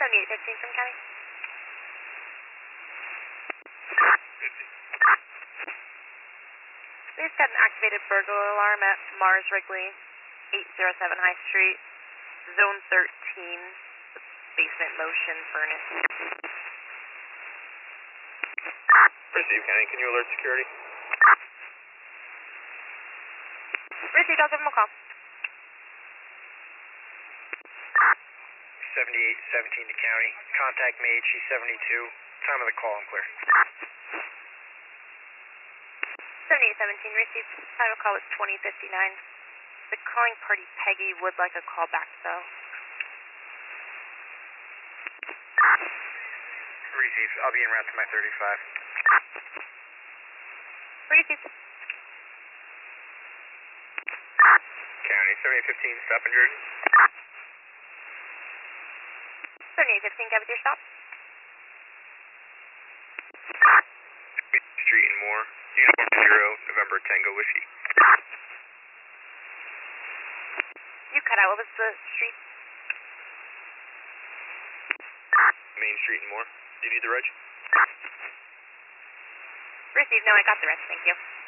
7815 from County. We just got an activated burglar alarm at Mars Wrigley, 807 High Street, Zone 13, basement motion furnace. Receive, County. Can you alert security? Received, I'll give him a call. 7817 to County. Contact made, she's 72. Time of the call, I'm clear. 7817, received. Time of call was 2059. The calling party, Peggy, would like a call back, though. Received. I'll be en route to my 35. Received. County, 7815, stop injured. 7815, get with your stop. Street and more. Uniform 0, November Tango Whiskey. You cut out. What was the street? Main Street and more. Do you need the reg? Received. No, I got the rest. Thank you.